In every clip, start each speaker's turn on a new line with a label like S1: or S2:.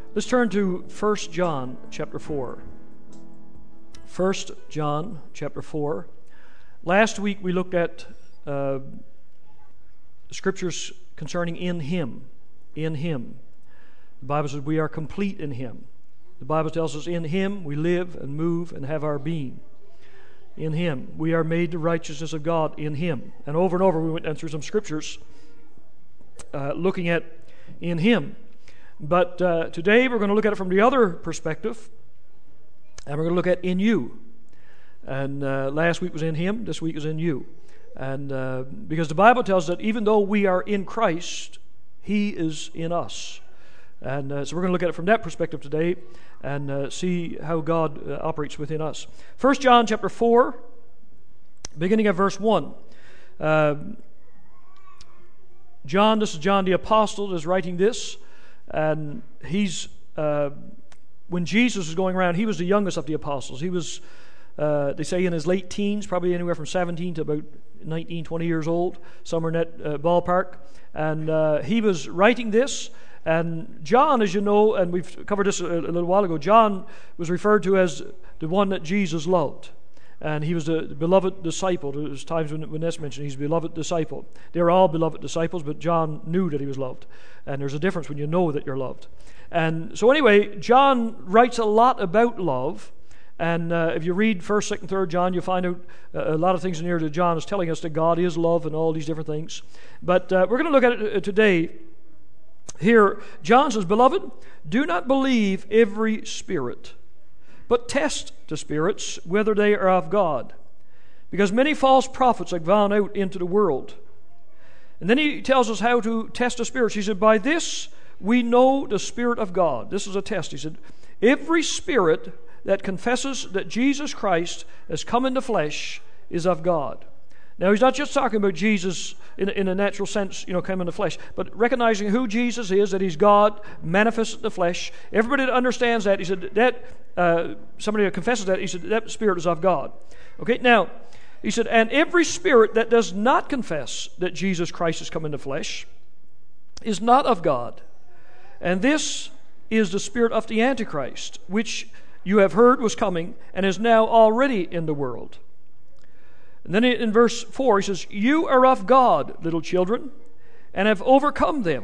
S1: Let's turn to 1 John chapter 4. 1 John chapter 4. Last week we looked at scriptures concerning in Him. In Him. The Bible says we are complete in Him. The Bible tells us in Him we live and move and have our being. In Him. We are made the righteousness of God in Him. And over we went through some scriptures looking at in Him. But today we're going to look at it from the other perspective, and we're going to look at in you. And last week was in Him, this week is in you. And because the Bible tells us that even though we are in Christ, He is in us. And so we're going to look at it from that perspective today and see how God operates within us. 1 John chapter 4, beginning at verse 1. This is John the Apostle that is writing this. And he's, when Jesus was going around, he was the youngest of the apostles. He was, they say, in his late teens, probably anywhere from 17 to about 19, 20 years old, somewhere in that ballpark. And he was writing this. And John, as you know, and we've covered this a little while ago, John was referred to as the one that Jesus loved. And he was the beloved disciple. There's times when that's mentioned, he's a beloved disciple. They're all beloved disciples, but John knew that he was loved. And there's a difference when you know that you're loved. And so anyway, John writes a lot about love. And if you read 1st, 2nd, 3rd John, you'll find out a lot of things in here that John is telling us that God is love and all these different things. But we're going to look at it today. Here, John says, "Beloved, do not believe every spirit, but test the spirits, whether they are of God. Because many false prophets have gone out into the world." And then he tells us how to test the spirits. He said, "By this we know the Spirit of God." This is a test. He said, "Every spirit that confesses that Jesus Christ has come in the flesh is of God." Now, he's not just talking about Jesus in a natural sense, come in the flesh, but recognizing who Jesus is, that He's God, manifested in the flesh. Everybody that understands that, he said, that somebody that confesses that, he said, that spirit is of God. Okay, now, he said, "And every spirit that does not confess that Jesus Christ has come in the flesh is not of God. And this is the spirit of the Antichrist, which you have heard was coming and is now already in the world." And then in verse 4 he says, "You are of God, little children, and have overcome them."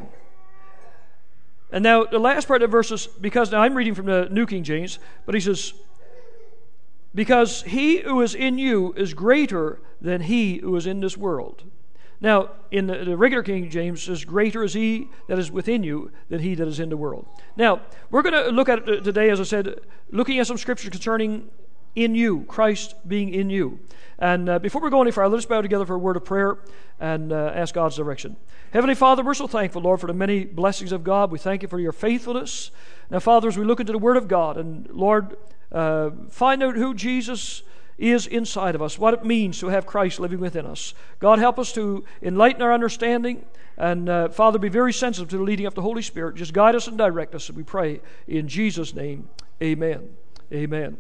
S1: And now the last part of the verse is, now I'm reading from the New King James, but he says, "Because he who is in you is greater than he who is in this world." Now, in the regular King James, it says, "Greater is he that is within you than he that is in the world." Now, we're going to look at it today, as I said, looking at some scripture concerning in you, Christ being in you. And before we go any further, let us bow together for a word of prayer and ask God's direction. Heavenly Father, we're so thankful, Lord, for the many blessings of God. We thank you for your faithfulness. Now, Father, as we look into the Word of God, and Lord, find out who Jesus is inside of us, what it means to have Christ living within us. God, help us to enlighten our understanding, and Father, be very sensitive to the leading of the Holy Spirit. Just guide us and direct us, and we pray in Jesus' name. Amen. Amen.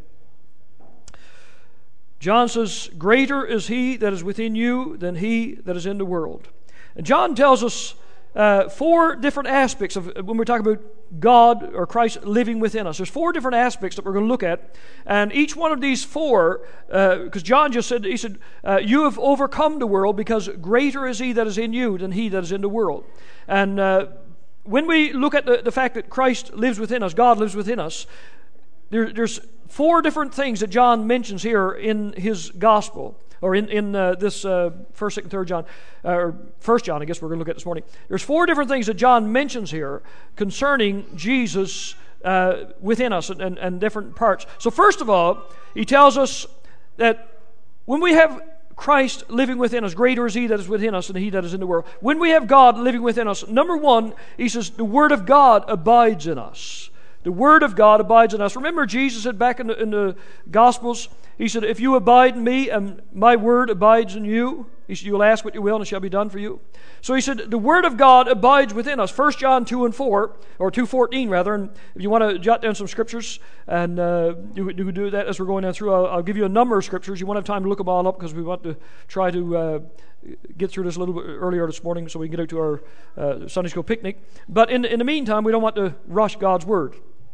S1: John says, "Greater is he that is within you than he that is in the world." And John tells us 4 different aspects of when we're talking about God or Christ living within us. There's 4 different aspects that we're going to look at. And each one of these 4, because John just said, he said, "You have overcome the world because greater is he that is in you than he that is in the world." And when we look at the fact that Christ lives within us, God lives within us, there's 4 different things that John mentions here in his gospel, or in this 1st, 2nd, 3rd John, or 1st John, I guess we're going to look at this morning. There's 4 different things that John mentions here concerning Jesus within us and different parts. So first of all, he tells us that when we have Christ living within us, greater is he that is within us than he that is in the world. When we have God living within us, number 1, he says, the Word of God abides in us. The Word of God abides in us. Remember, Jesus said back in the Gospels, he said, "If you abide in me and my Word abides in you," he said, "you will ask what you will and it shall be done for you." So he said, the Word of God abides within us. 1 John 2 and 4, or 2:14 rather. And if you want to jot down some scriptures, and you can do that as we're going down through, I'll give you a number of scriptures. You won't have time to look them all up because we want to try to get through this a little bit earlier this morning so we can get out to our Sunday school picnic. But in the meantime, we don't want to rush God's Word.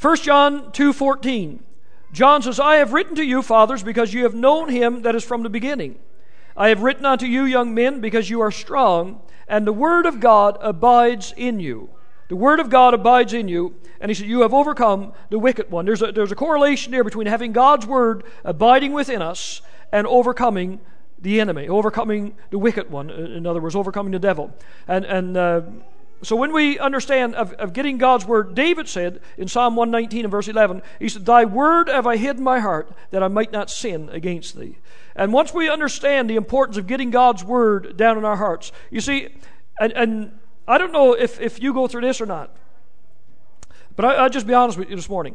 S1: 1 John 2:14. John says, I have written to you, fathers, because you have known him that is from the beginning. I have written unto you, young men, because you are strong, and the word of God abides in you. The word of God abides in you. And he said, you have overcome the wicked one. There's a correlation there between having God's word abiding within us and overcoming the enemy, overcoming the wicked one. In other words, overcoming the devil. So when we understand of getting God's word, David said in Psalm 119 and verse 11, he said, thy word have I hid in my heart, that I might not sin against thee. And once we understand the importance of getting God's word down in our hearts, you see, and I don't know if you go through this or not, but I'll just be honest with you this morning.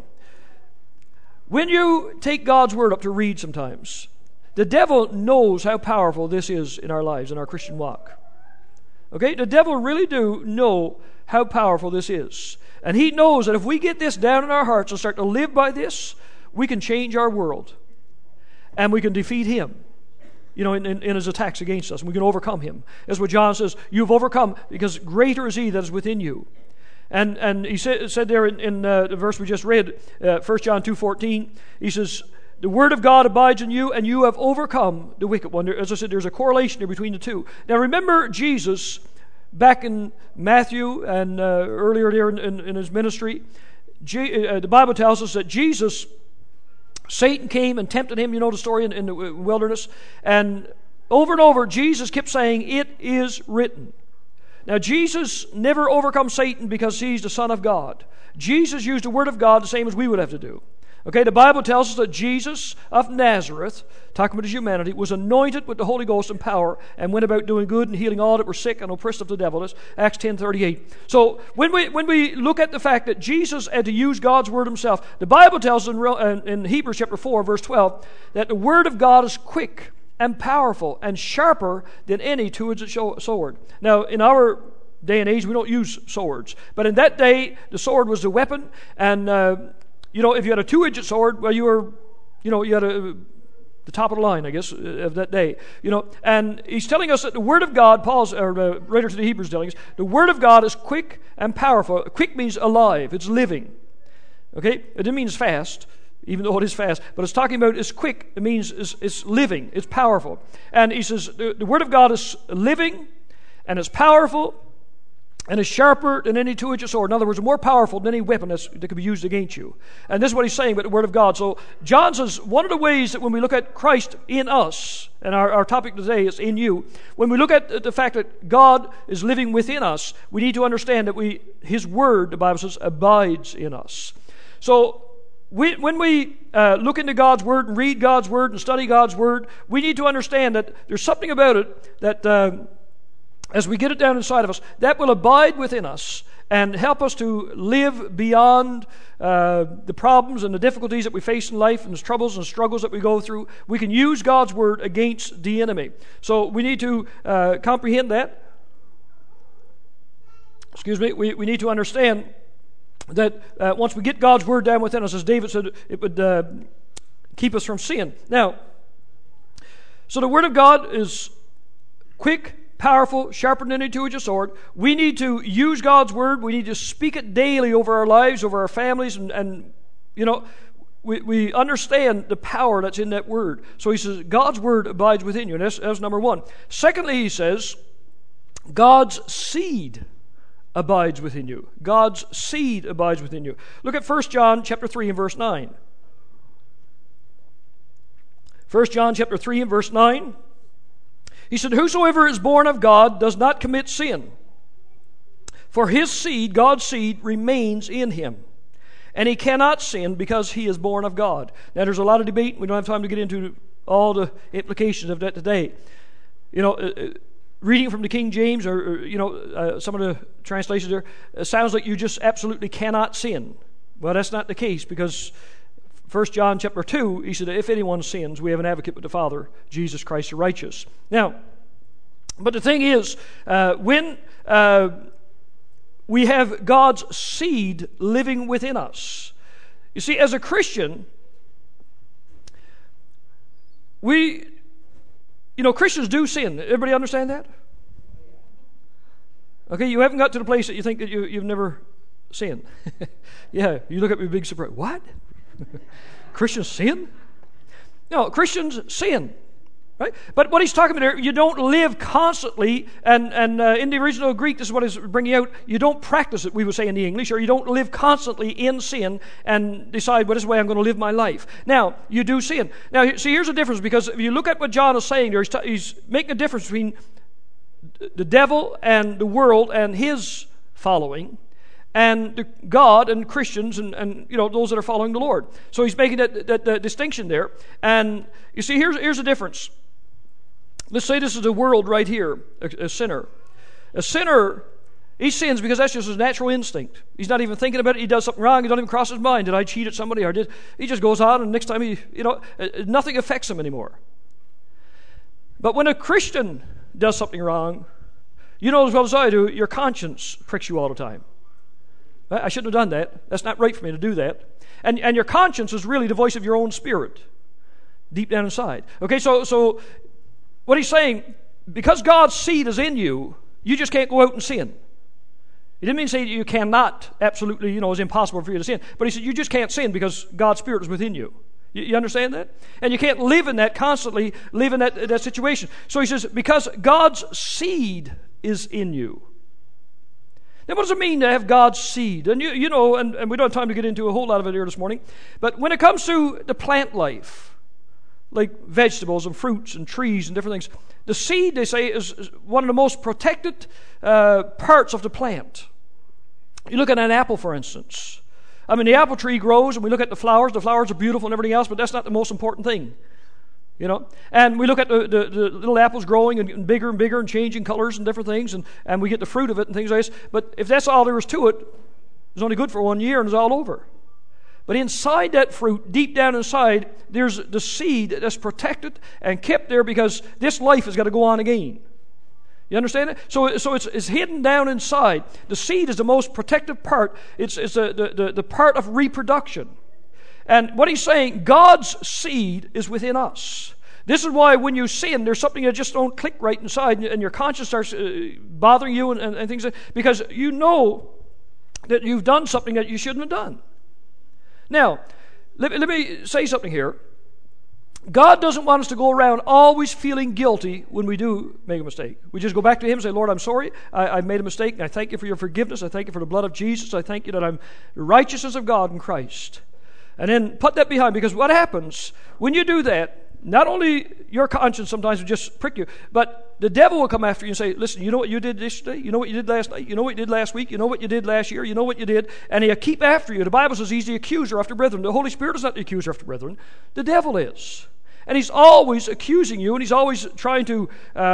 S1: When you take God's word up to read sometimes, the devil knows how powerful this is in our lives, in our Christian walk. Okay? The devil really do know how powerful this is. And he knows that if we get this down in our hearts and start to live by this, we can change our world. And we can defeat him, in his attacks against us. And we can overcome him. That's what John says, you've overcome because greater is he that is within you. And he said there in the verse we just read, 1 John 2:14, he says, the word of God abides in you, and you have overcome the wicked one. As I said, there's a correlation there between the two. Now remember Jesus, back in Matthew and earlier there in his ministry, the Bible tells us that Satan came and tempted him, you know the story in the wilderness, and over Jesus kept saying, it is written. Now, Jesus never overcome Satan because he's the Son of God. Jesus used the Word of God the same as we would have to do. Okay, the Bible tells us that Jesus of Nazareth, talking about his humanity, was anointed with the Holy Ghost and power and went about doing good and healing all that were sick and oppressed of the devil. That's Acts 10:38. So when we look at the fact that Jesus had to use God's Word himself, the Bible tells us in Hebrews chapter 4, verse 12, that the Word of God is quick and powerful and sharper than any two-edged sword. Now, in our day and age, we don't use swords. But in that day, the sword was the weapon. And, if you had a two-edged sword, well, you had the top of the line, I guess, of that day. And he's telling us that the Word of God, the writer to the Hebrews telling us, the Word of God is quick and powerful. Quick means alive. It's living. Okay? It didn't mean it's fast, even though it is fast, but it's talking about it's quick. It means it's living, it's powerful. And he says the Word of God is living, and it's powerful, and is sharper than any two-edged sword. In other words, more powerful than any weapon that could be used against you. And this is what he's saying about the Word of God. So John says one of the ways that when we look at Christ in us, and our topic today is in you, when we look at the fact that God is living within us, we need to understand that His Word, the Bible says, abides in us. So when we look into God's Word and read God's Word and study God's Word, we need to understand that there's something about it that as we get it down inside of us, that will abide within us and help us to live beyond the problems and the difficulties that we face in life and the troubles and struggles that we go through. We can use God's Word against the enemy. So we need to comprehend that. We need to understand that once we get God's Word down within us, as David said, it would keep us from sin. Now, so the Word of God is quick, powerful, sharper than any two-edged sword. We need to use God's Word. We need to speak it daily over our lives, over our families, and we understand the power that's in that Word. So he says, God's Word abides within you, and that's number one. Secondly, he says, God's seed abides within you. God's seed abides within you. Look at 1 John chapter 3 and verse 9. 1 John chapter 3 and verse 9. He said, whosoever is born of God does not commit sin, for his seed, God's seed, remains in him, and he cannot sin because he is born of God. Now, there's a lot of debate. We don't have time to get into all the implications of that today. Reading from the King James or some of the translations there, it sounds like you just absolutely cannot sin. Well, that's not the case, because 1 John chapter 2, he said, if anyone sins, we have an advocate with the Father, Jesus Christ the righteous. Now, but the thing is, when we have God's seed living within us, you see, as a Christian, Christians do sin. Everybody understand that? Okay, you haven't got to the place that you think that you've never sin. Yeah, you look at me with a big surprise. What? Christians sin? No, Christians sin. Right? But what he's talking about here, you don't live constantly, and in the original Greek, this is what he's bringing out, you don't practice it, we would say in the English, or you don't live constantly in sin and decide, well, this is the way I'm going to live my life. Now, you do sin. Now, see, here's the difference, because if you look at what John is saying there, he's making a difference between the devil and the world and his following, and God and Christians and those that are following the Lord. So he's making that distinction there. And you see, here's the difference. Let's say this is the world right here, a sinner. A sinner, he sins because that's just his natural instinct. He's not even thinking about it. He does something wrong. It doesn't even cross his mind. Did I cheat at somebody? Or he just goes on, and next time nothing affects him anymore. But when a Christian does something wrong, you know as well as I do, your conscience pricks you all the time. I shouldn't have done that. That's not right for me to do that. And your conscience is really the voice of your own spirit, deep down inside. Okay, so what he's saying, because God's seed is in you, you just can't go out and sin. He didn't mean to say you cannot, absolutely, it's impossible for you to sin. But he said you just can't sin because God's Spirit is within you. You understand that? And you can't live in that constantly, live in that situation. So he says, because God's seed is in you. Now, what does it mean to have God's seed? And and we don't have time to get into a whole lot of it here this morning. But when it comes to the plant life, like vegetables and fruits and trees and different things, the seed, they say, is one of the most protected parts of the plant. You look at an apple, for instance. I mean, the apple tree grows, and we look at the flowers. The flowers are beautiful and everything else, but that's not the most important thing. And we look at the little apples growing and bigger and changing colors and different things, and we get the fruit of it and things like this. But if that's all there is to it, it's only good for 1 year and it's all over. But inside that fruit, deep down inside, there's the seed that's protected and kept there because this life has got to go on again. You understand it? So it's hidden down inside. The seed is the most protective part. It's the part of reproduction. And what he's saying, God's seed is within us. This is why when you sin, there's something that just don't click right inside, and your conscience starts bothering you and things, because you know that you've done something that you shouldn't have done. Now, let me say something here. God doesn't want us to go around always feeling guilty when we do make a mistake. We just go back to Him and say, Lord, I'm sorry. I've made a mistake, and I thank you for your forgiveness. I thank you for the blood of Jesus. I thank you that I'm the righteousness of God in Christ. And then put that behind, because what happens when you do that, not only your conscience sometimes will just prick you, but the devil will come after you and say, listen, you know what you did yesterday? You know what you did last night? You know what you did last week? You know what you did last year? You know what you did? And he'll keep after you. The Bible says he's the accuser of the brethren. The Holy Spirit is not the accuser of the brethren. The devil is. And he's always accusing you, and he's always trying to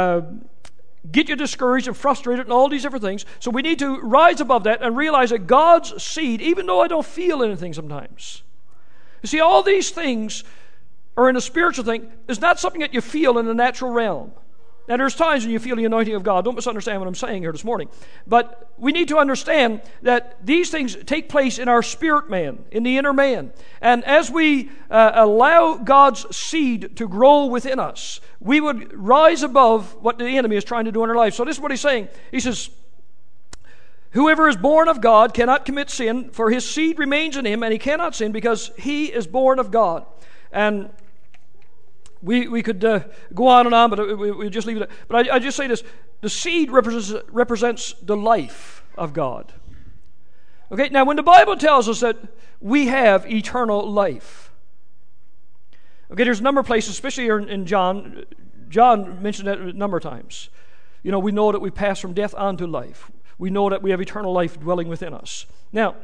S1: get you discouraged and frustrated and all these different things. So we need to rise above that and realize that God's seed, even though I don't feel anything sometimes. You see, all these things are in a spiritual thing. It's not something that you feel in the natural realm. Now, there's times when you feel the anointing of God. Don't misunderstand what I'm saying here this morning. But we need to understand that these things take place in our spirit man, in the inner man. And as we allow God's seed to grow within us, we would rise above what the enemy is trying to do in our life. So this is what he's saying. He says, whoever is born of God cannot commit sin, for his seed remains in him, and he cannot sin because he is born of God. And we could go on and on, but we'll just leave it. But I just say this. The seed represents the life of God. Okay, now when the Bible tells us that we have eternal life, okay, there's a number of places, especially here in John. John mentioned that a number of times. We know that we pass from death on to life. We know that we have eternal life dwelling within us. Now,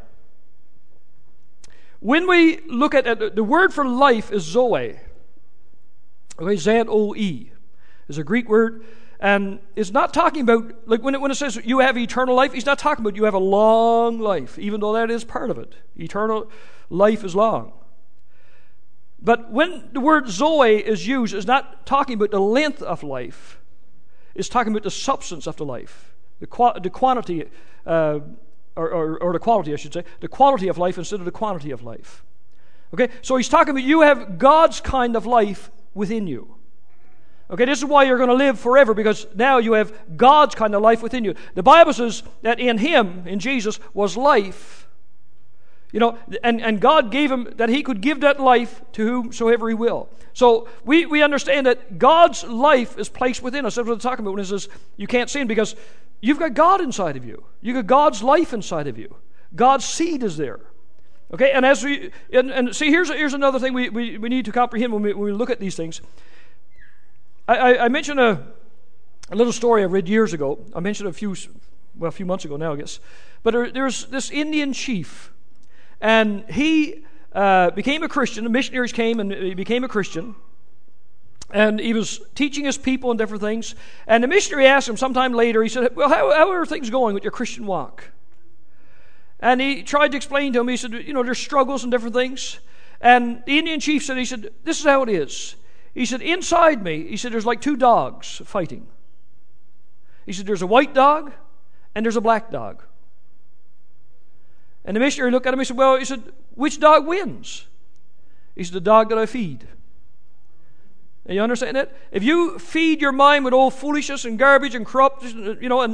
S1: when we look at the word for life is Zoe. Okay, Z-O-E is a Greek word, and it's not talking about, like when it says you have eternal life, he's not talking about you have a long life, even though that is part of it. Eternal life is long. But when the word Zoe is used, it's not talking about the length of life. It's talking about the substance of the life, the quantity, or the quality, I should say, the quality of life instead of the quantity of life. Okay, so he's talking about you have God's kind of life within you. Okay, this is why you're going to live forever, because now you have God's kind of life within you. The Bible says that in Him, in Jesus, was life. And God gave Him that He could give that life to whomsoever He will. So we understand that God's life is placed within us. That's what I'm talking about when it says you can't sin, because you've got God inside of you. You've got God's life inside of you. God's seed is there. Okay, and as we see, here's another thing we need to comprehend when we look at these things. I mentioned a little story I read years ago. I mentioned a few months ago now, I guess. But there's this Indian chief, and he became a Christian. The missionaries came, and he became a Christian. And he was teaching his people and different things. And the missionary asked him sometime later, he said, well, how are things going with your Christian walk? And he tried to explain to him, he said, there's struggles and different things. And the Indian chief said, this is how it is. He said, inside me, he said, there's like two dogs fighting. He said, there's a white dog and there's a black dog. And the missionary looked at him, he said, which dog wins? He said, the dog that I feed. And you understand that? If you feed your mind with old foolishness and garbage and corruption,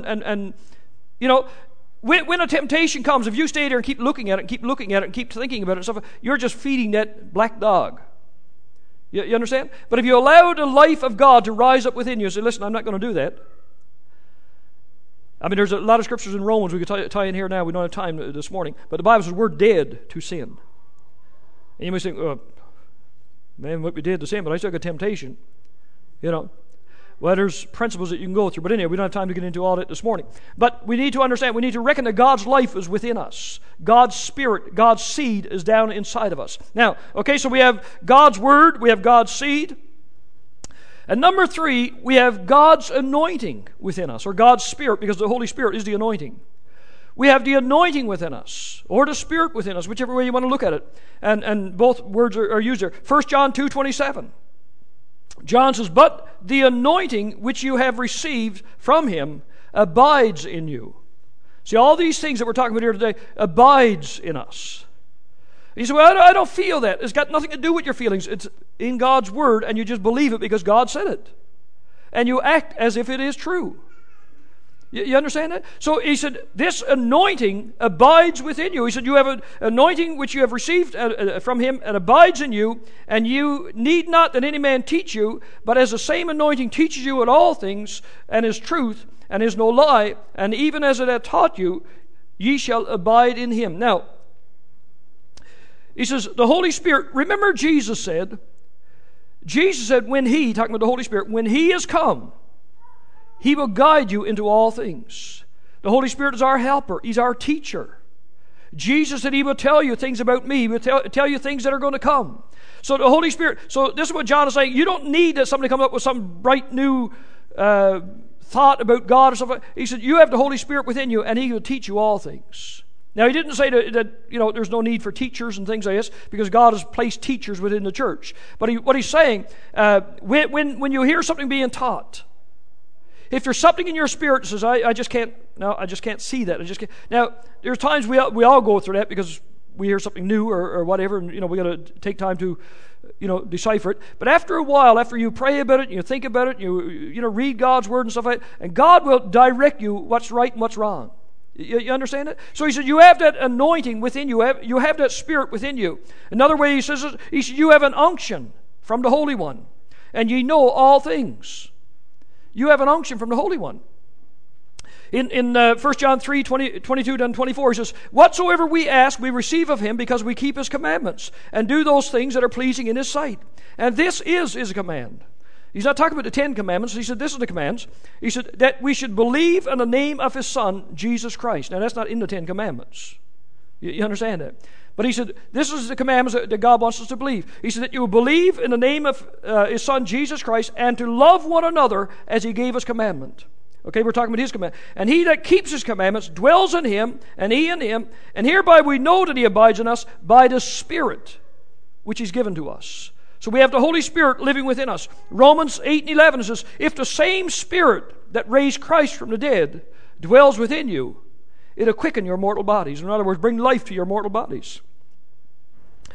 S1: when a temptation comes, if you stay there and keep looking at it and keep looking at it and keep thinking about it and stuff, you're just feeding that black dog. You understand? But if you allow the life of God to rise up within you and say, listen, I'm not going to do that. I mean, there's a lot of scriptures in Romans we could tie in here now. We don't have time this morning. But the Bible says we're dead to sin. And you may think, man, what we did to sin, but I still got temptation. Well, there's principles that you can go through. But anyway, we don't have time to get into all that this morning. But we need to understand, we need to reckon that God's life is within us. God's Spirit, God's seed is down inside of us. Now, okay, so we have God's Word, we have God's seed. And number 3, we have God's anointing within us, or God's Spirit, because the Holy Spirit is the anointing. We have the anointing within us, or the Spirit within us, whichever way you want to look at it. And both words are used there. 1 John 2:27. John says, but the anointing which you have received from Him abides in you. See, all these things that we're talking about here today abides in us. And you say, well, I don't feel that. It's got nothing to do with your feelings. It's in God's Word, and you just believe it because God said it. And you act as if it is true. You understand that? So he said, this anointing abides within you. He said, you have an anointing which you have received from Him and abides in you, and you need not that any man teach you, but as the same anointing teaches you in all things, and is truth, and is no lie, and even as it hath taught you, ye shall abide in Him. Now, he says, the Holy Spirit, remember Jesus said, when He, talking about the Holy Spirit, when He is come, He will guide you into all things. The Holy Spirit is our helper. He's our teacher. Jesus said He will tell you things about me. He will tell you things that are going to come. So the Holy Spirit, so this is what John is saying. You don't need that somebody come up with some bright new thought about God or something. He said, you have the Holy Spirit within you, and He will teach you all things. Now, He didn't say that there's no need for teachers and things like this, because God has placed teachers within the church. But what He's saying, when you hear something being taught, if there's something in your spirit that says, I just can't see that. Now, there's times we all go through that because we hear something new or whatever, and we got to take time to decipher it. But after a while, after you pray about it, and you think about it, you read God's Word and stuff like that, and God will direct you what's right and what's wrong. You understand it? So He said, you have that anointing within you. You have that Spirit within you. Another way He says, you have an unction from the Holy One, and ye know all things. You have an unction from the Holy One. In 1 John 3, 22 and 24, he says, whatsoever we ask, we receive of Him, because we keep His commandments, and do those things that are pleasing in His sight. And this is His command. He's not talking about the 10 commandments. He said, this is the commands. He said that we should believe in the name of His Son, Jesus Christ. Now, that's not in the 10 commandments. You understand that? But he said, this is the commandments that God wants us to believe. He said that you will believe in the name of His Son, Jesus Christ, and to love one another as He gave us commandment. Okay, we're talking about His command. And he that keeps His commandments dwells in Him, and He in Him. And hereby we know that He abides in us by the Spirit which He's given to us. So we have the Holy Spirit living within us. Romans 8 and 11 says, if the same Spirit that raised Christ from the dead dwells within you, it'll quicken your mortal bodies. In other words, bring life to your mortal bodies.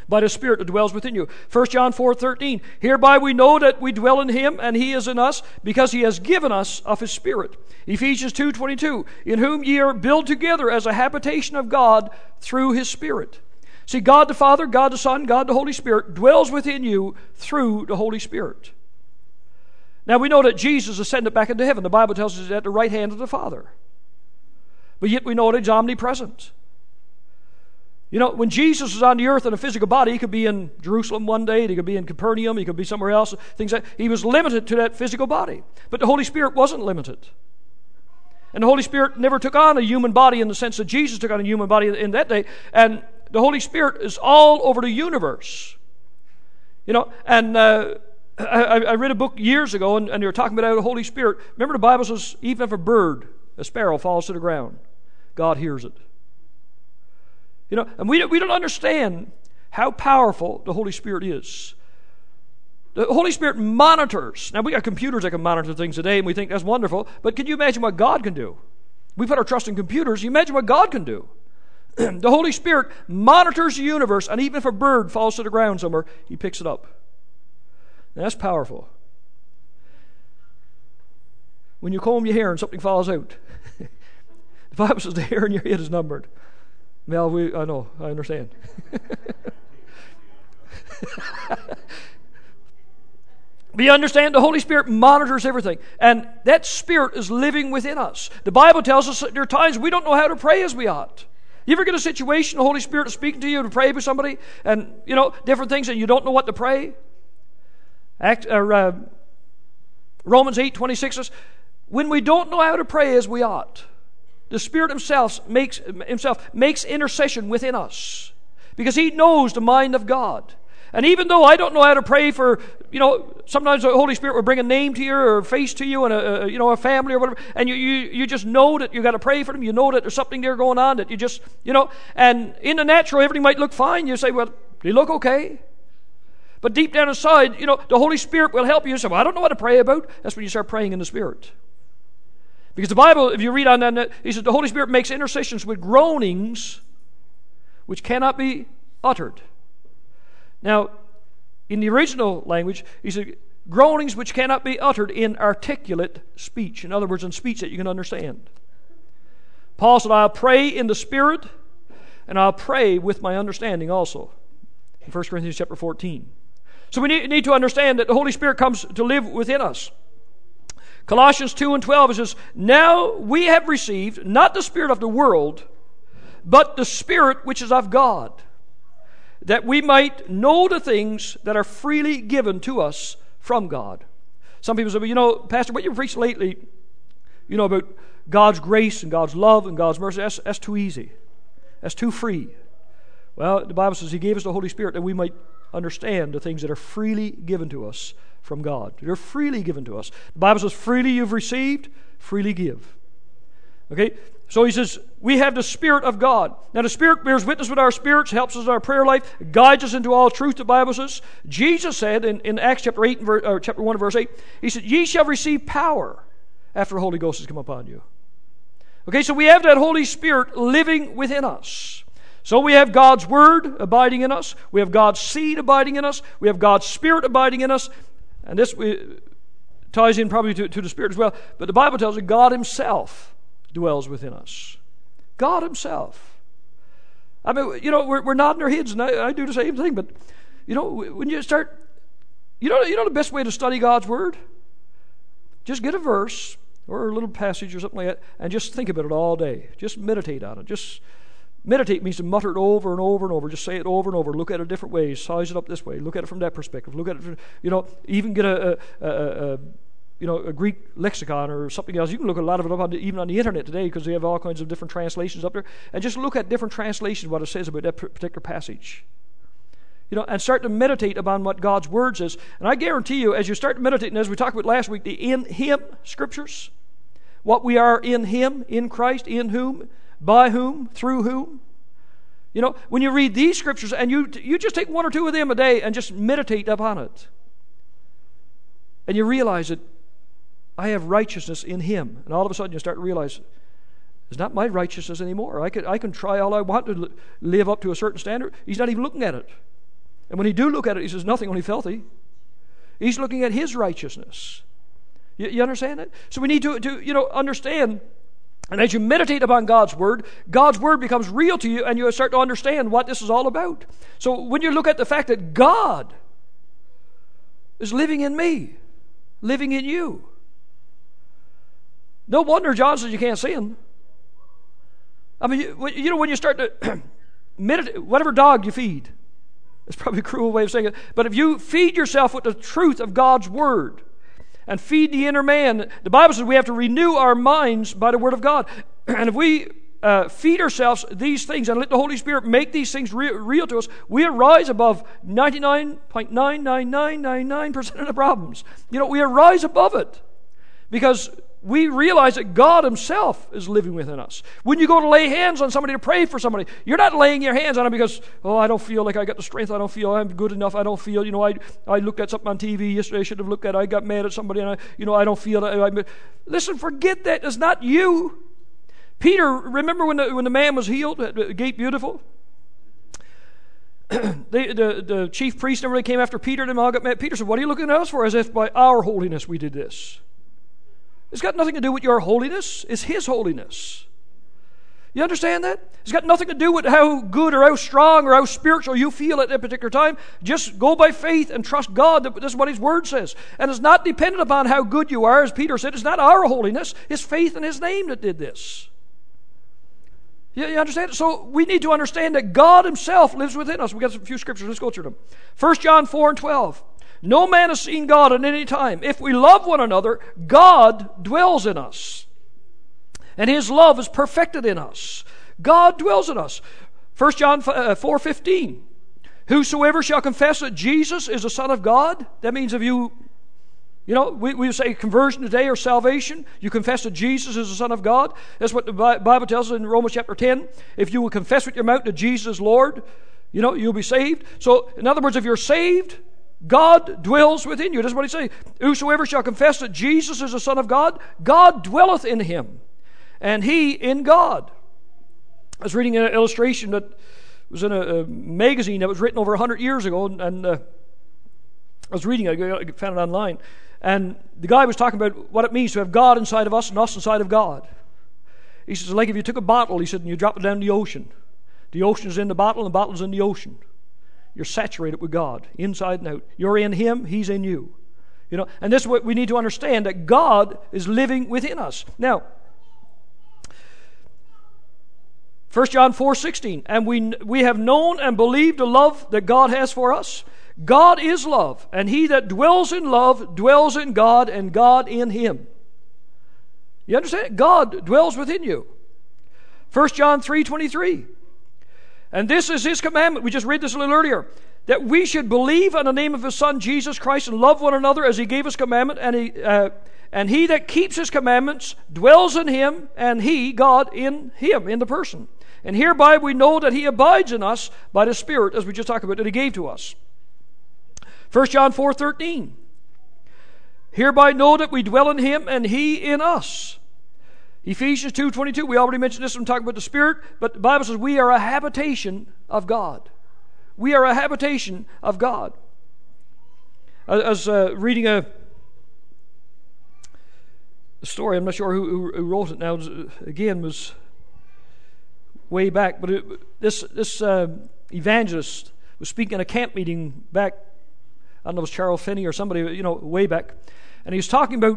S1: by the Spirit that dwells within you. 1 John 4:13, hereby we know that we dwell in Him and He is in us, because He has given us of His Spirit. Ephesians 2:22, in whom ye are built together as a habitation of God through His Spirit. See, God the Father, God the Son, God the Holy Spirit dwells within you through the Holy Spirit. Now we know that Jesus ascended back into heaven. The Bible tells us He's at the right hand of the Father. But yet we know that He's omnipresent. You know, when Jesus was on the earth in a physical body, He could be in Jerusalem one day, He could be in Capernaum, He could be somewhere else, things like that. He was limited to that physical body. But the Holy Spirit wasn't limited. And the Holy Spirit never took on a human body in the sense that Jesus took on a human body in that day. And the Holy Spirit is all over the universe. You know, and I read a book years ago, and they were talking about the Holy Spirit. Remember the Bible says, even if a sparrow falls to the ground, God hears it. You know, and we don't understand how powerful the Holy Spirit is. The Holy Spirit monitors. Now, we got computers that can monitor things today, and we think that's wonderful. But can you imagine what God can do? We put our trust in computers. You imagine what God can do. The Holy Spirit monitors the universe, and even if a bird falls to the ground somewhere, He picks it up. Now, that's powerful. When you comb your hair and something falls out, the Bible says the hair in your head is numbered. Mel, I know, I understand. But you understand, the Holy Spirit monitors everything. And that Spirit is living within us. The Bible tells us that there are times we don't know how to pray as we ought. You ever get a situation, the Holy Spirit is speaking to you to pray for somebody, and, you know, different things, and you don't know what to pray? Romans 8:26 says, when we don't know how to pray as we ought, the Spirit Himself makes intercession within us, because He knows the mind of God. And even though I don't know how to pray for, you know, sometimes the Holy Spirit will bring a name to you or a face to you and a family or whatever, and you just know that you got to pray for them. You know that there's something there going on that you just, you know, and in the natural everything might look fine. You say, well, they look okay. But deep down inside, you know, the Holy Spirit will help you. You say, well, I don't know what to pray about. That's when you start praying in the Spirit. Because the Bible, if you read on that, He says the Holy Spirit makes intercessions with groanings which cannot be uttered. Now, in the original language, He said, groanings which cannot be uttered in articulate speech. In other words, in speech that you can understand. Paul said, I'll pray in the Spirit, and I'll pray with my understanding also. In 1 Corinthians chapter 14. So we need to understand that the Holy Spirit comes to live within us. Colossians 2:12 says, now we have received not the spirit of the world, but the Spirit which is of God, that we might know the things that are freely given to us from God. Some people say, well, you know, Pastor, what you preached lately, you know, about God's grace and God's love and God's mercy, that's too easy. That's too free. Well, the Bible says He gave us the Holy Spirit that we might understand the things that are freely given to us from God. They're freely given to us. The Bible says, freely you've received, freely give. Okay? So He says, we have the Spirit of God. Now the Spirit bears witness with our spirits, helps us in our prayer life, guides us into all truth, the Bible says. Jesus said in Acts chapter 1 verse 8, He said, ye shall receive power after the Holy Ghost has come upon you. Okay, so we have that Holy Spirit living within us. So we have God's Word abiding in us. We have God's seed abiding in us. We have God's Spirit abiding in us. And this ties in probably to the Spirit as well. But the Bible tells us God Himself dwells within us. God Himself. I mean, you know, we're nodding our heads, and I do the same thing. But, you know, when you start, you know the best way to study God's Word? Just get a verse or a little passage or something like that, and just think about it all day. Just meditate on it. Just meditate means to mutter it over and over and over. Just say it over and over. Look at it different ways. Size it up this way. Look at it from that perspective. Look at it from, you know, even get a Greek lexicon or something else. You can look a lot of it up even on the internet today, because they have all kinds of different translations up there. And just look at different translations, what it says about that particular passage. You know, and start to meditate upon what God's Word says. And I guarantee you, as you start to meditate, and as we talked about last week, the in Him Scriptures, what we are in Him, in Christ, in whom, by whom, through whom. You know, when you read these Scriptures, and you just take one or two of them a day and just meditate upon it, and you realize that I have righteousness in Him. And all of a sudden you start to realize, it's not my righteousness anymore. I can try all I want to live up to a certain standard. He's not even looking at it. And when he do look at it, he says, nothing, only filthy. He's looking at his righteousness. You understand that? So we need to understand. And as you meditate upon God's Word becomes real to you, and you start to understand what this is all about. So when you look at the fact that God is living in me, living in you, no wonder John says you can't sin. I mean, when you start to meditate, whatever dog you feed, it's probably a cruel way of saying it, but if you feed yourself with the truth of God's Word and feed the inner man, the Bible says we have to renew our minds by the Word of God. And if we feed ourselves these things and let the Holy Spirit make these things real to us, we arise above 99.99999% of the problems. We arise above it because we realize that God Himself is living within us. When you go to lay hands on somebody to pray for somebody, you're not laying your hands on them because, I don't feel like I got the strength. I don't feel I'm good enough. I don't feel, I looked at something on TV yesterday I should have looked at. I got mad at somebody and I don't feel it. Listen, forget that. It's not you. Peter, remember when the man was healed at the Gate Beautiful? The chief priest and everybody came after Peter and them all got mad. Peter said, what are you looking at us for? As if by our holiness we did this. It's got nothing to do with your holiness. It's His holiness. You understand that? It's got nothing to do with how good or how strong or how spiritual you feel at that particular time. Just go by faith and trust God that this is what His Word says. And it's not dependent upon how good you are, as Peter said. It's not our holiness. It's faith in His name that did this. You understand? So we need to understand that God Himself lives within us. We've got a few scriptures. Let's go through them. 1 John 4:12. No man has seen God at any time. If we love one another, God dwells in us, and His love is perfected in us. God dwells in us. 1 John 4:15. Whosoever shall confess that Jesus is the Son of God. That means if we say conversion today or salvation, you confess that Jesus is the Son of God. That's what the Bible tells us in Romans chapter 10. If you will confess with your mouth that Jesus is Lord, you'll be saved. So, in other words, if you're saved, God dwells within you. That's what He says. Whosoever shall confess that Jesus is the Son of God, God dwelleth in him, and he in God. I was reading an illustration that was in a magazine that was written over 100 years ago, and I was reading it. I found it online. And the guy was talking about what it means to have God inside of us and us inside of God. He says, like if you took a bottle, he said, and you drop it down the ocean. The ocean is in the bottle, and the bottle is in the ocean. You're saturated with God, inside and out. You're in Him, He's in you. And this is what we need to understand, that God is living within us. Now, 1 John 4:16, and we have known and believed the love that God has for us. God is love, and he that dwells in love dwells in God, and God in him. You understand? God dwells within you. 1 John 3:23. And this is His commandment. We just read this a little earlier. That we should believe on the name of His Son, Jesus Christ, and love one another as He gave us commandment. And he that keeps His commandments dwells in Him, and He, God, in Him, in the person. And hereby we know that He abides in us by the Spirit, as we just talked about, that He gave to us. 1 John 4:13. Hereby know that we dwell in Him, and He in us. Ephesians 2:22, we already mentioned this when talking about the Spirit, but the Bible says we are a habitation of God. We are a habitation of God. I was reading a story, I'm not sure who wrote it now, again, was way back, but this evangelist was speaking at a camp meeting back, I don't know if it was Charles Finney or somebody, way back, and he was talking about,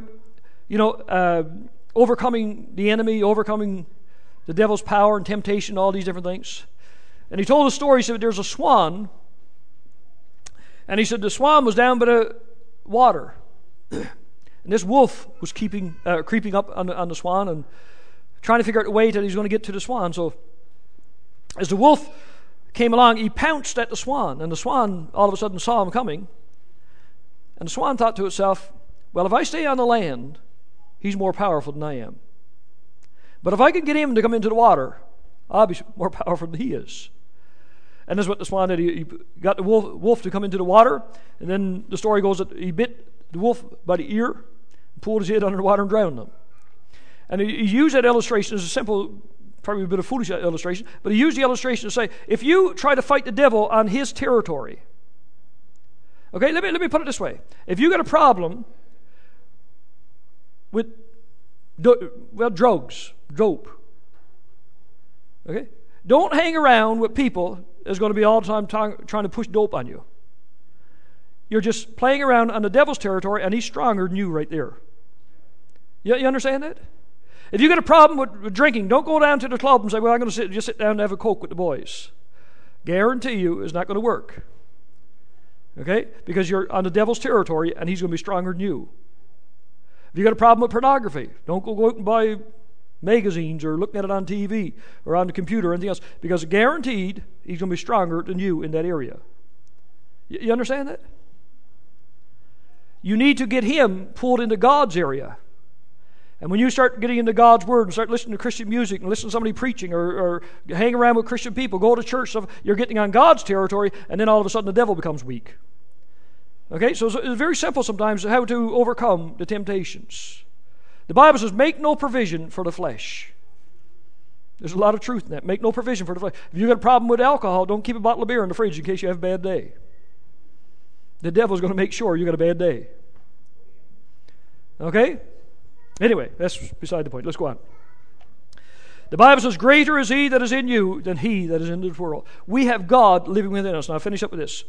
S1: overcoming the enemy, overcoming the devil's power and temptation, all these different things. And he told a story. He said there's a swan, and he said the swan was down by the water, and this wolf was creeping up on the swan and trying to figure out a way that he's going to get to the swan. So as the wolf came along, he pounced at the swan, and the swan all of a sudden saw him coming, and the swan thought to itself, well, if I stay on the land, he's more powerful than I am. But if I can get him to come into the water, I'll be more powerful than he is. And that's what the swan did. He got the wolf to come into the water, and then the story goes that he bit the wolf by the ear, pulled his head under the water, and drowned him. And he used that illustration as a simple, probably a bit of foolish illustration, but he used the illustration to say, if you try to fight the devil on his territory, Okay, let me put it this way. If you got a problem with drugs, dope, okay, don't hang around with people that's going to be all the time trying to push dope on you. You're just playing around on the devil's territory, and he's stronger than you right there. You understand that? If you got a problem with drinking, don't go down to the club and say, well, I'm going to just sit down and have a Coke with the boys. Guarantee you it's not going to work. Okay? Because you're on the devil's territory, and he's going to be stronger than you. If you got a problem with pornography, don't go out and buy magazines or looking at it on TV or on the computer or anything else, because guaranteed he's going to be stronger than you in that area. You understand that? You need to get him pulled into God's area. And when you start getting into God's Word and start listening to Christian music and listen to somebody preaching or hang around with Christian people, go to church, stuff, you're getting on God's territory, and then all of a sudden the devil becomes weak. Okay, so it's very simple sometimes how to overcome the temptations. The Bible says, make no provision for the flesh. There's a lot of truth in that. Make no provision for the flesh. If you've got a problem with alcohol, don't keep a bottle of beer in the fridge in case you have a bad day. The devil's going to make sure you got a bad day. Okay? Anyway, that's beside the point. Let's go on. The Bible says, greater is he that is in you than he that is in this world. We have God living within us. Now, I'll finish up with this.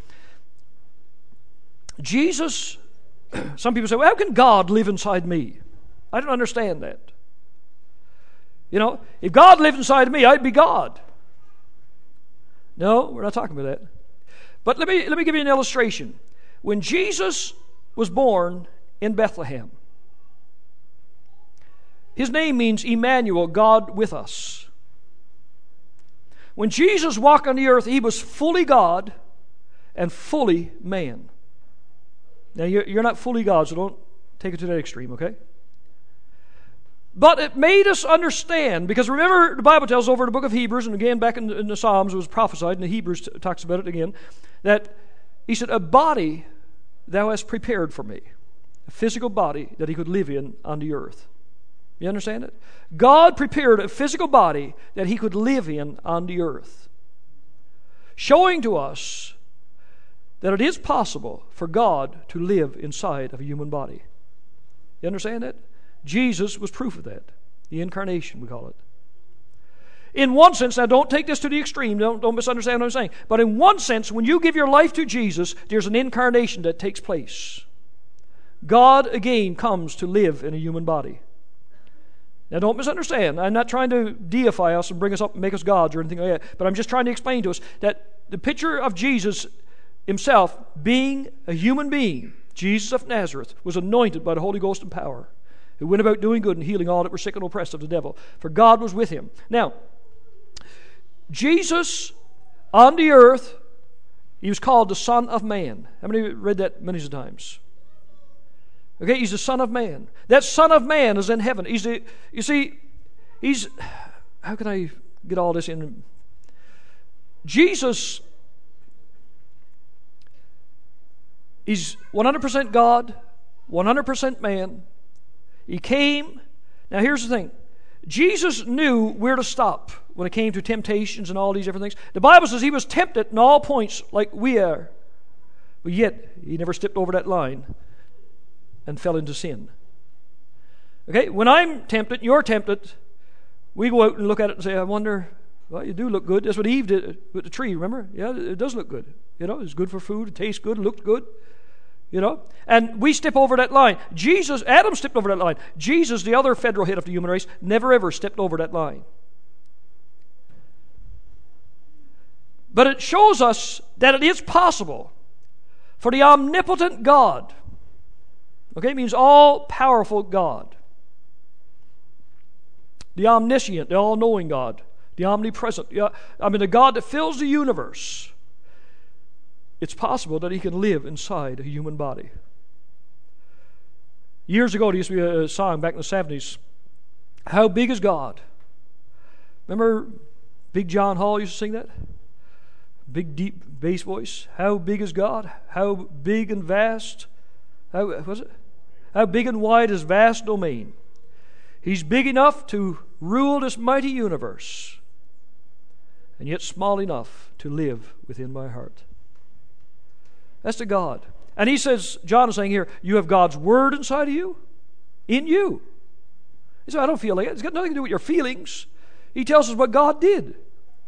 S1: Jesus, some people say, well, how can God live inside me? I don't understand that. You know, if God lived inside of me, I'd be God. No, we're not talking about that. But let me give you an illustration. When Jesus was born in Bethlehem, his name means Emmanuel, God with us. When Jesus walked on the earth, he was fully God and fully man. Now, you're not fully God, so don't take it to that extreme, okay? But it made us understand, because remember, the Bible tells over in the book of Hebrews, and again back in the Psalms, it was prophesied, and the Hebrews talks about it again, that he said, a body thou hast prepared for me, a physical body that he could live in on the earth. You understand it? God prepared a physical body that he could live in on the earth, showing to us that it is possible for God to live inside of a human body. You understand that? Jesus was proof of that. The incarnation, we call it. In one sense, now don't take this to the extreme, don't misunderstand what I'm saying, but in one sense, when you give your life to Jesus, there's an incarnation that takes place. God again comes to live in a human body. Now don't misunderstand. I'm not trying to deify us and bring us up and make us gods or anything like that, but I'm just trying to explain to us that the picture of Jesus himself being a human being, Jesus of Nazareth, was anointed by the Holy Ghost and power, who went about doing good and healing all that were sick and oppressed of the devil, for God was with him. Now, Jesus on the earth, he was called the Son of Man. How many read that many times? Okay, he's the Son of Man. That Son of Man is in heaven. How can I get all this in? Jesus, he's 100% God, 100% man. He came. Now here's the thing. Jesus knew where to stop when it came to temptations and all these different things. The Bible says he was tempted in all points like we are, but yet he never stepped over that line and fell into sin. Okay, when I'm tempted, you're tempted, we go out and look at it and say, I wonder, well, you do look good. That's what Eve did with the tree, remember? Yeah, it does look good. You know, it's good for food, it tastes good, it looked good. You know, and we step over that line. Adam stepped over that line. Jesus, the other federal head of the human race, never ever stepped over that line. But it shows us that it is possible for the omnipotent God, okay, it means all-powerful God, the omniscient, the all-knowing God, the omnipresent, the God that fills the universe. It's possible that he can live inside a human body. Years ago, there used to be a song back in the 70s, How Big is God? Remember Big John Hall used to sing that? Big, deep bass voice. How big is God? How big and vast? How big and wide is vast domain? He's big enough to rule this mighty universe, and yet small enough to live within my heart. That's the God. And he says, John is saying here, you have God's Word inside of you, in you. He said, I don't feel like it. It's got nothing to do with your feelings. He tells us what God did.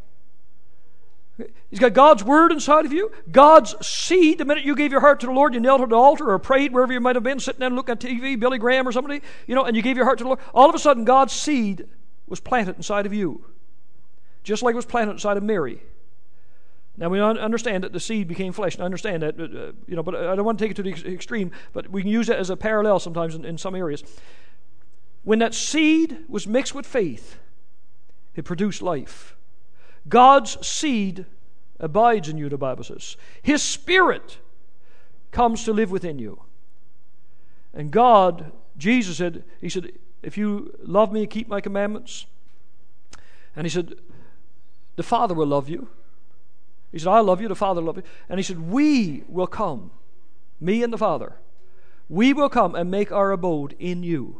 S1: He's got God's Word inside of you. God's seed, the minute you gave your heart to the Lord, you knelt at the altar or prayed wherever you might have been, sitting there and looking at TV, Billy Graham or somebody, and you gave your heart to the Lord. All of a sudden, God's seed was planted inside of you. Just like it was planted inside of Mary. Now, we understand that the seed became flesh, and I understand that, but I don't want to take it to the extreme, but we can use it as a parallel sometimes in some areas. When that seed was mixed with faith, it produced life. God's seed abides in you, the Bible says. His Spirit comes to live within you. And God, Jesus said, He said, if you love me, keep my commandments. And He said, the Father will love you. He said, I love you, the Father will love you. And He said, we will come, me and the Father, we will come and make our abode in you.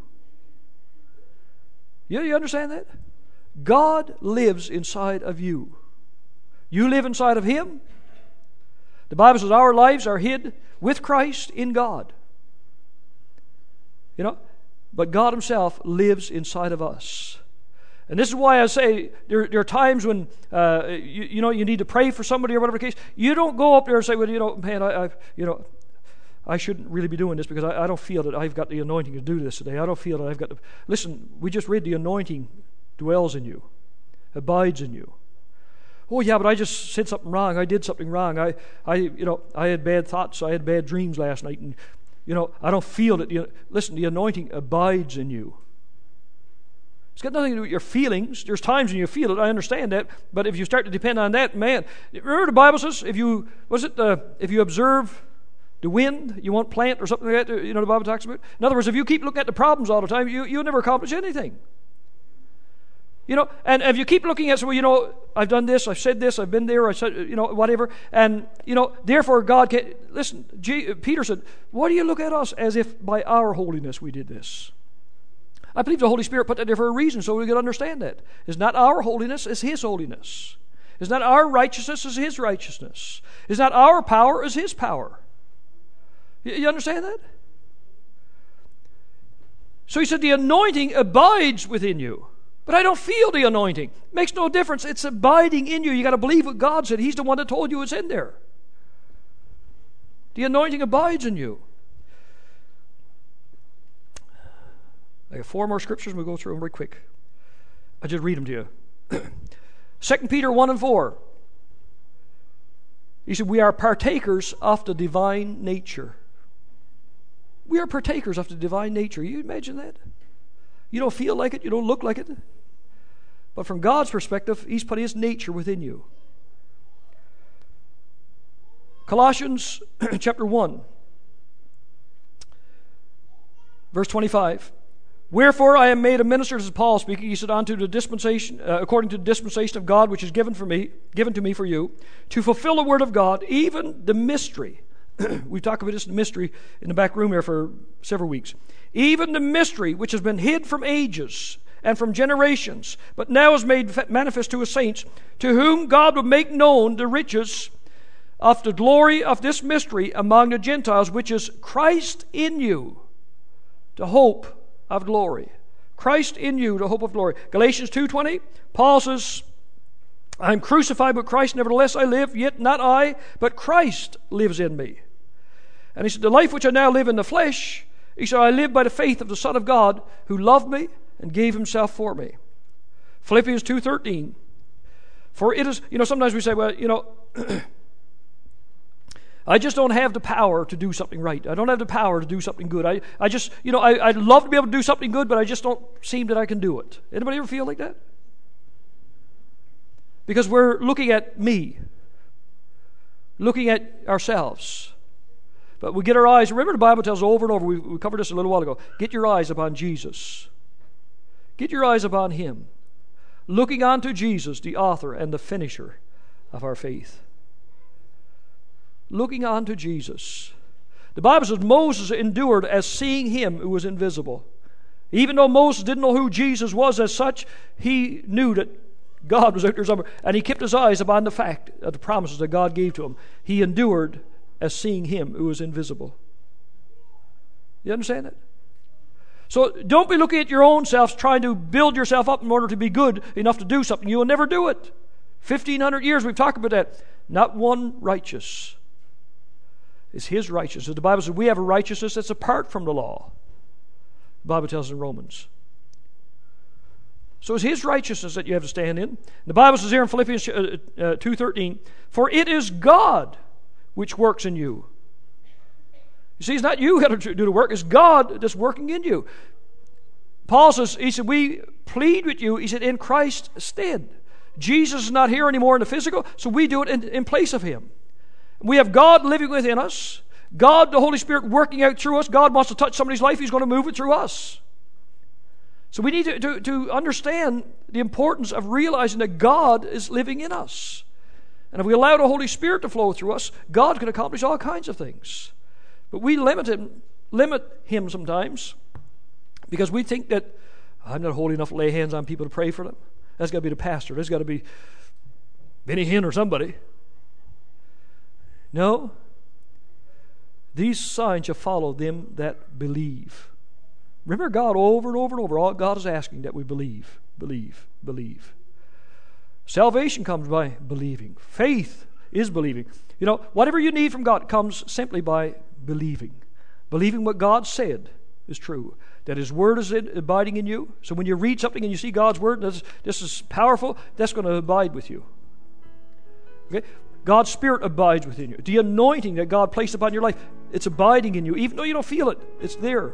S1: You understand that? God lives inside of you. You live inside of Him. The Bible says our lives are hid with Christ in God. But God Himself lives inside of us. And this is why I say there are times when you need to pray for somebody or whatever the case. You don't go up there and say, well, man, I shouldn't really be doing this because I don't feel that I've got the anointing to do this today. I don't feel that I've got the... Listen, we just read the anointing dwells in you, abides in you. Oh yeah, but I just said something wrong. I did something wrong. I had bad thoughts. I had bad dreams last night, and I don't feel that. Listen, the anointing abides in you. It's got nothing to do with your feelings. There's times when you feel it. I understand that, but if you start to depend on that, man, remember the Bible says if you observe the wind, you won't plant or something like that. The Bible talks about. In other words, if you keep looking at the problems all the time, you'll never accomplish anything. And if you keep looking at, I've done this, I've said this, I've been there, I said, whatever, and, therefore God can, listen, Peter said, why do you look at us as if by our holiness we did this? I believe the Holy Spirit put that there for a reason, so we can understand that. It's not our holiness, it's His holiness. It's not our righteousness, it's His righteousness. It's not our power, it's His power. You understand that? So he said, the anointing abides within you. But I don't feel the anointing. Makes no difference. It's abiding in you. You got to believe what God said. He's the one that told you it's in there. The anointing abides in you. I have 4 more scriptures, and we'll go through them very quick. I'll just read them to you. 2 Peter 1 and 4. He said, we are partakers of the divine nature. We are partakers of the divine nature. You imagine that? You don't feel like it. You don't look like it. But from God's perspective, He's put His nature within you. Colossians chapter 1, verse 25. Wherefore I am made a minister, this is Paul speaking, he said, unto the dispensation, according to the dispensation of God, which is given to me for you, to fulfill the word of God, even the mystery. We've talked about this mystery in the back room here for several weeks. Even the mystery which has been hid from ages and from generations, but now is made manifest to His saints, to whom God will make known the riches of the glory of this mystery among the Gentiles, which is Christ in you, the hope of glory. Christ in you, the hope of glory. Galatians 2:20, Paul says, I am crucified with Christ, nevertheless I live, yet not I, but Christ lives in me. And he said, the life which I now live in the flesh, he said, I live by the faith of the Son of God, who loved me and gave Himself for me. Philippians 2:13, for it is, sometimes we say, well, I just don't have the power to do something right. I don't have the power to do something good. I just, I'd love to be able to do something good, but I just don't seem that I can do it. Anybody ever feel like that? Because we're looking at me, looking at ourselves. But we get our eyes, remember the Bible tells us over and over, we covered this a little while ago, get your eyes upon Jesus. Get your eyes upon Him. Looking unto Jesus, the author and the finisher of our faith. Looking unto Jesus. The Bible says Moses endured as seeing Him who was invisible. Even though Moses didn't know who Jesus was as such, he knew that God was out there somewhere. And he kept his eyes upon the fact of the promises that God gave to him. He endured as seeing Him who is invisible. You understand it? So don't be looking at your own selves, trying to build yourself up in order to be good enough to do something. You will never do it. 1,500 years we've talked about that. Not one righteous. It's His righteousness. The Bible says we have a righteousness that's apart from the law. The Bible tells us in Romans. So it's His righteousness that you have to stand in. The Bible says here in Philippians 2:13, for it is God which works in you. You see, it's not you who got to do the work. It's God that's working in you. Paul says, he said, we plead with you, he said, in Christ's stead. Jesus is not here anymore in the physical, so we do it in place of Him. We have God living within us. God, the Holy Spirit, working out through us. God wants to touch somebody's life. He's going to move it through us. So we need to understand the importance of realizing that God is living in us. And if we allow the Holy Spirit to flow through us, God can accomplish all kinds of things. But we limit Him sometimes because we think that I'm not holy enough to lay hands on people to pray for them. That's got to be the pastor. That's got to be Benny Hinn or somebody. No. These signs shall follow them that believe. Remember God over and over and over. All God is asking that we believe, believe, believe. Salvation comes by believing. Faith is believing. You know, whatever you need from God comes simply by believing. Believing what God said is true. That His Word is abiding in you. So when you read something and you see God's Word, this is powerful, that's going to abide with you. Okay? God's Spirit abides within you. The anointing that God placed upon your life, it's abiding in you. Even though you don't feel it, it's there.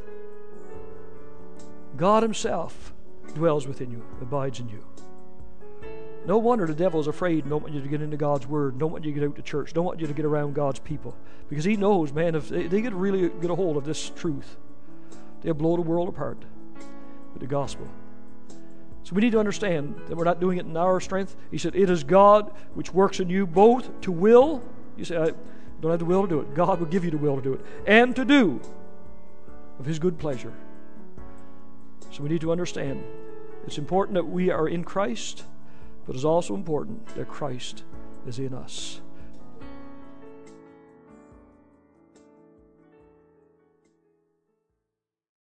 S1: God Himself dwells within you, abides in you. No wonder the devil is afraid, don't want you to get into God's Word, don't want you to get out to church, don't want you to get around God's people. Because he knows, man, if they really get a hold of this truth, they'll blow the world apart with the gospel. So we need to understand that we're not doing it in our strength. He said, it is God which works in you both to will. You say, I don't have the will to do it. God will give you the will to do it. And to do of His good pleasure. So we need to understand it's important that we are in Christ, but it's also important that Christ is in us.